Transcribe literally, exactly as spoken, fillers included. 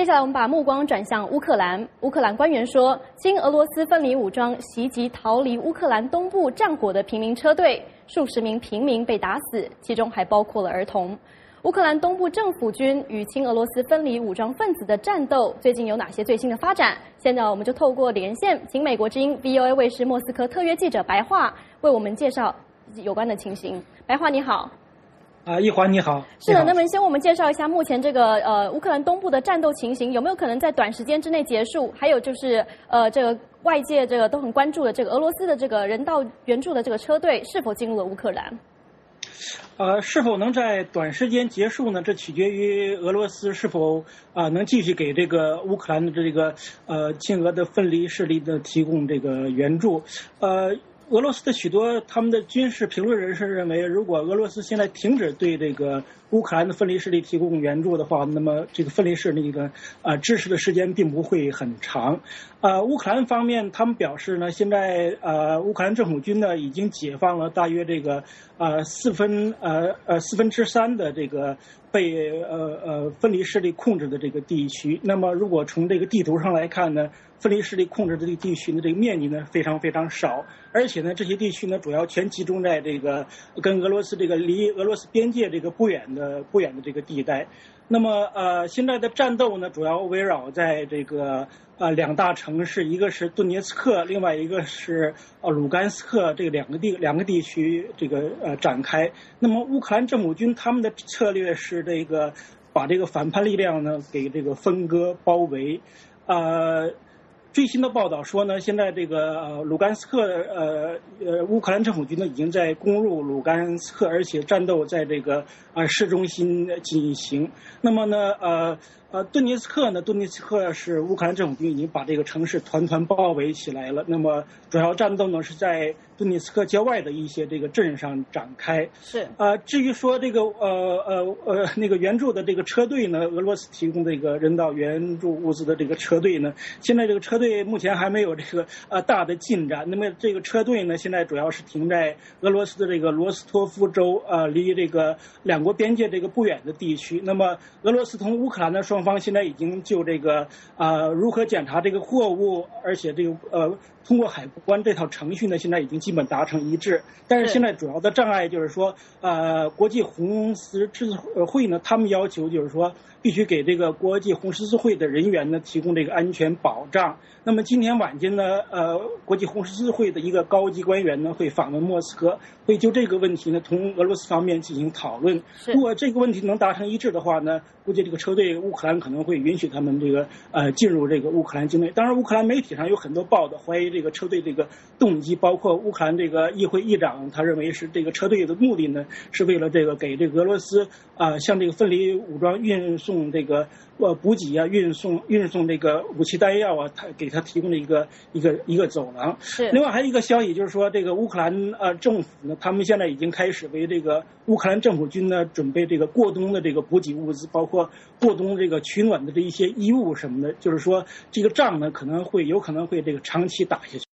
接下来我们把目光转向乌克兰。乌克兰官员说，亲俄罗斯分离武装袭击逃离乌克兰东部战火的平民车队，数十名平民被打死，其中还包括了儿童。乌克兰东部政府军与亲俄罗斯分离武装分子的战斗最近有哪些最新的发展？现在我们就透过连线，请美国之音 V O A 卫视莫斯科特约记者白桦为我们介绍有关的情形。白桦你好。 啊，一华你好。 是的，那么先我们介绍一下目前这个呃乌克兰东部的战斗情形，有没有可能在短时间之内结束？还有就是呃这个外界这个都很关注的这个俄罗斯的这个人道援助的这个车队是否进入了乌克兰？ 呃，是否能在短时间结束呢？这取决于俄罗斯是否啊、呃、能继续给这个乌克兰的这个呃亲俄的分离势力的提供这个援助，呃。俄罗斯的许多他们的军事评论人士认为，如果俄罗斯现在停止对这个乌克兰的分离势力提供援助的话，那么这个分离势力的呃支持的时间并不会很长。呃，乌克兰方面他们表示呢，现在呃乌克兰政府军呢已经解放了大约这个呃四分呃呃四分之三的这个被呃呃分离势力控制的这个地区。那么如果从这个地图上来看呢，分离势力控制的这个地区呢，这个面积呢非常非常少，而且呢这些地区呢主要全集中在这个跟俄罗斯这个离俄罗斯边界这个不远的不远的这个地带。那么呃现在的战斗呢主要围绕在这个呃两大城市，一个是顿涅茨克，另外一个是呃卢甘斯克，这个两个地两个地区这个呃展开。那么乌克兰政府军他们的策略是这个把这个反叛力量呢给这个分割包围。呃最新的报道说呢，现在这个呃卢甘斯克呃呃乌克兰政府军呢已经在攻入卢甘斯克，而且战斗在这个啊、呃、市中心进行。那么呢呃呃顿涅茨克呢，顿涅茨克是乌克兰政府军已经把这个城市团团包围起来了。那么主要战斗呢是在顿涅茨克郊外的一些这个镇上展开。 是呃至于说这个呃呃呃那个援助的这个车队呢，俄罗斯提供这个人道援助物资的这个车队呢，现在这个车队目前还没有这个呃大的进展。那么这个车队呢，现在主要是停在俄罗斯的这个罗斯托夫州，呃，离这个两国边界这个不远的地区。那么俄罗斯同乌克兰的双方现在已经就这个呃如何检查这个货物，而且这个呃通过海关这套程序呢，现在已经基本达成一致。但是现在主要的障碍就是说，呃，国际红十字会呢，他们要求就是说，必须给这个国际红十字会的人员呢提供这个安全保障。那么今天晚间呢，呃，国际红十字会的一个高级官员呢会访问莫斯科，会就这个问题呢同俄罗斯方面进行讨论。如果这个问题能达成一致的话呢，估计这个车队乌克兰可能会允许他们这个呃进入这个乌克兰境内。当然，乌克兰媒体上有很多报道怀疑这个车队这个动机，包括乌克兰这个议会议长他认为是这个车队的目的呢是为了这个给这个俄罗斯啊、呃、向这个分离武装运送这个呃补给啊，运送运送这个武器弹药啊，他给他提供了一个一个一个走廊。 是。 另外还有一个消息就是说，这个乌克兰呃政府呢，他们现在已经开始为这个乌克兰政府军呢准备这个过冬的这个补给物资，包括过冬这个取暖的这一些衣物什么的。就是说，这个仗呢可能会有可能会这个长期打下去。